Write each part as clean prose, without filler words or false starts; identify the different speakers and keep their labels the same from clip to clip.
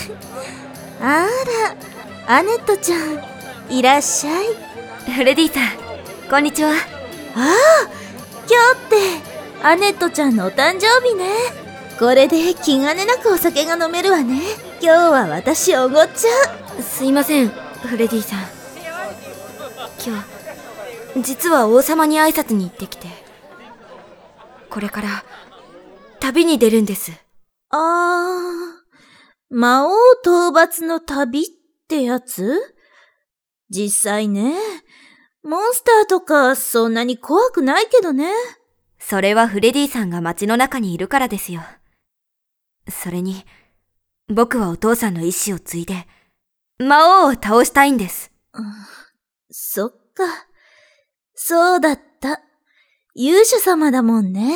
Speaker 1: あら、アネットちゃん、いらっしゃい。
Speaker 2: フレディさん、こんにちは。
Speaker 1: ああ、今日ってアネットちゃんのお誕生日ね。これで気兼ねなくお酒が飲めるわね。今日は私おごっちゃう。
Speaker 2: すいません、フレディさん。今日、実は王様に挨拶に行ってきて、これから旅に出るんです。
Speaker 1: 魔王討伐の旅ってやつ？実際ね、モンスターとかそんなに怖くないけどね。
Speaker 2: それはフレディさんが街の中にいるからですよ。それに、僕はお父さんの意志を継いで、魔王を倒したいんです。
Speaker 1: そっか。そうだった。勇者様だもんね。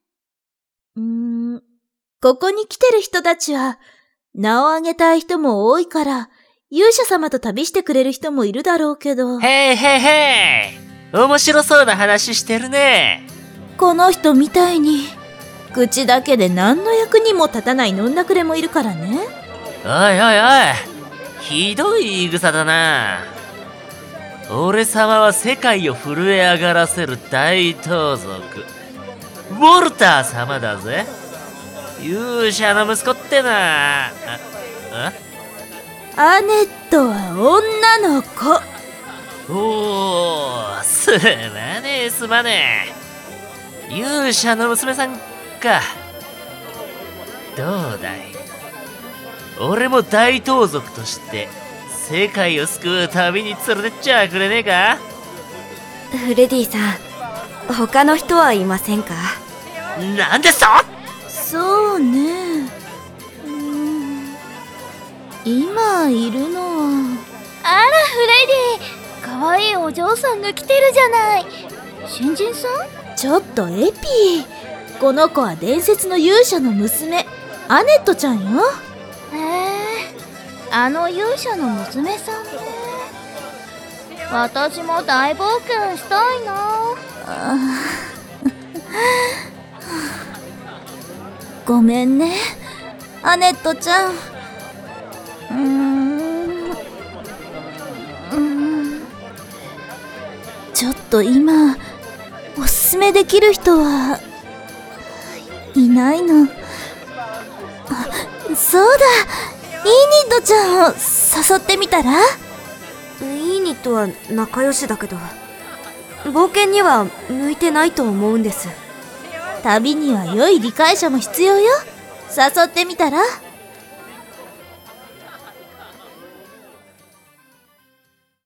Speaker 1: ここに来てる人たちは、名を挙げたい人も多いから、勇者様と旅してくれる人もいるだろうけど。
Speaker 3: へいへいへい、面白そうな話してるね。
Speaker 1: この人みたいに、口だけで何の役にも立たない飲んだくれもいるからね。
Speaker 3: おいおいおい、ひどい言い草だな。俺様は世界を震え上がらせる大盗賊ウォルター様だぜ。勇者の息子ってな。
Speaker 1: アネットは女の子。
Speaker 3: おー、すまねえすまねえ。勇者の娘さんか。どうだい、俺も大盗賊として世界を救う旅に連れてっちゃくれねえか。
Speaker 2: フレディさん、他の人はいませんか？
Speaker 3: なんでさ。
Speaker 1: そうね。今いるのは。
Speaker 4: あらフレディ、かわいいお嬢さんが来てるじゃない。新人さん？
Speaker 1: ちょっとエピー、この子は伝説の勇者の娘、アネットちゃんよ。
Speaker 4: へえ、あの勇者の娘さんね。私も大冒険したいな。
Speaker 1: ごめんね、アネットちゃん。ちょっと今おすすめできる人はいないの。そうだ、イーニットちゃんを誘ってみたら？
Speaker 2: イーニットは仲良しだけど、冒険には向いてないと思うんです。
Speaker 1: 旅には良い理解者も必要よ。誘ってみたら？